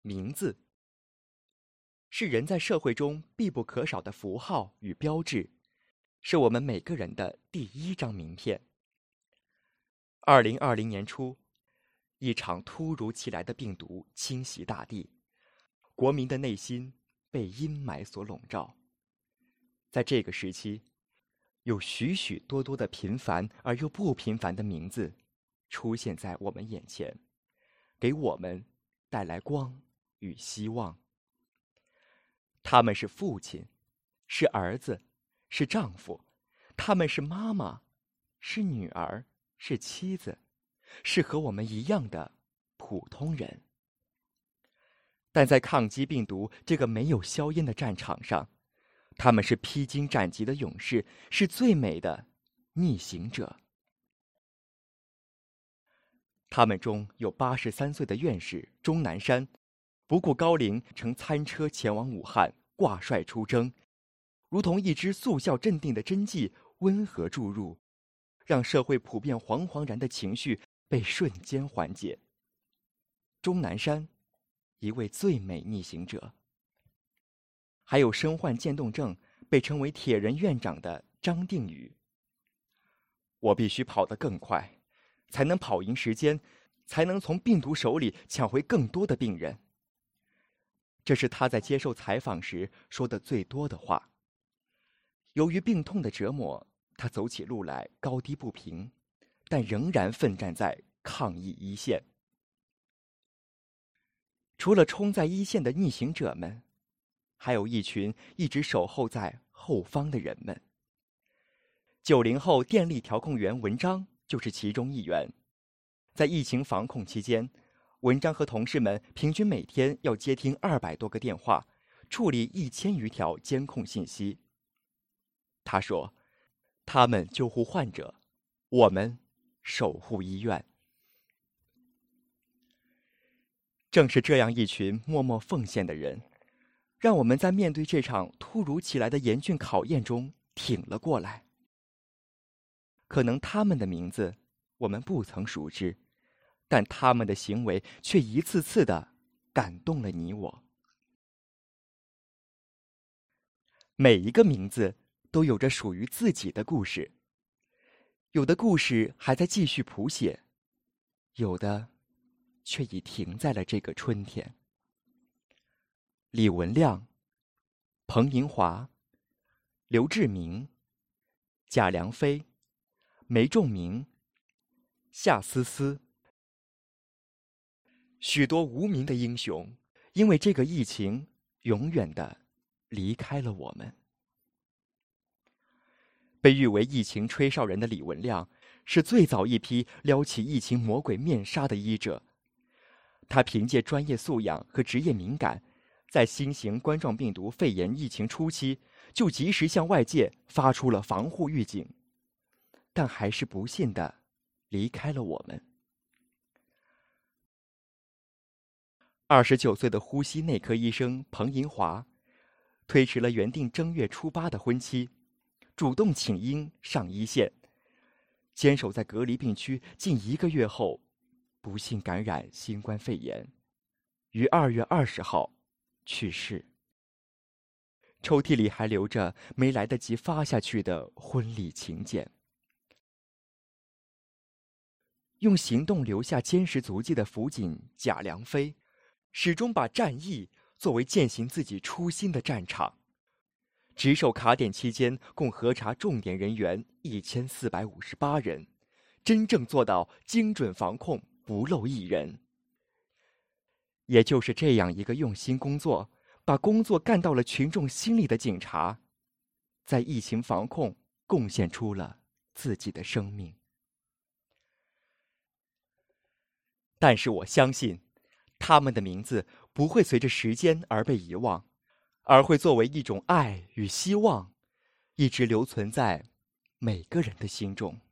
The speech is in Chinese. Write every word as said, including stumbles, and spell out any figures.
名字，是人在社会中必不可少的符号与标志，是我们每个人的第一张名片。二零二零年初，一场突如其来的病毒侵袭大地，国民的内心被阴霾所笼罩。在这个时期，有许许多多的平凡而又不平凡的名字出现在我们眼前，给我们带来光与希望。他们是父亲，是儿子，是丈夫，他们是妈妈，是女儿，是妻子，是和我们一样的普通人。但在抗击病毒这个没有硝烟的战场上，他们是披荆斩棘的勇士，是最美的逆行者。他们中有八十三岁的院士钟南山，不顾高龄，乘餐车前往武汉，挂帅出征，如同一支速效镇定的针剂，温和注入，让社会普遍惶惶然的情绪被瞬间缓解。钟南山，一位最美逆行者。还有身患渐冻症，被称为铁人院长的张定宇。我必须跑得更快，才能跑赢时间，才能从病毒手里抢回更多的病人。这是他在接受采访时说的最多的话。由于病痛的折磨，他走起路来高低不平，但仍然奋战在抗疫一线。除了冲在一线的逆行者们，还有一群一直守候在后方的人们。九零后电力调控员文章就是其中一员。在疫情防控期间，文章和同事们平均每天要接听二百多个电话，处理一千余条监控信息。他说：“他们救护患者，我们守护医院。”正是这样一群默默奉献的人，让我们在面对这场突如其来的严峻考验中挺了过来。可能他们的名字我们不曾熟知，但他们的行为却一次次地感动了你我。每一个名字都有着属于自己的故事，有的故事还在继续谱写，有的却已停在了这个春天。李文亮、彭银华、刘志明、贾良飞、梅仲明、夏思思，许多无名的英雄，因为这个疫情，永远的离开了我们。被誉为疫情吹哨人的李文亮，是最早一批撩起疫情魔鬼面纱的医者。他凭借专业素养和职业敏感，在新型冠状病毒肺炎疫情初期，就及时向外界发出了防护预警，但还是不幸地离开了我们。二十九岁的呼吸内科医生彭银华，推迟了原定正月初八的婚期，主动请缨上一线，坚守在隔离病区近一个月后，不幸感染新冠肺炎，于二月二十号去世。抽屉里还留着没来得及发下去的婚礼请柬。用行动留下坚实足迹的辅警贾良飞，始终把战役作为践行自己初心的战场。值守卡点期间，共核查重点人员一千四百五十八人，真正做到精准防控，不漏一人。也就是这样一个用心工作，把工作干到了群众心里的警察，在疫情防控贡献出了自己的生命。但是我相信，他们的名字不会随着时间而被遗忘，而会作为一种爱与希望，一直留存在每个人的心中。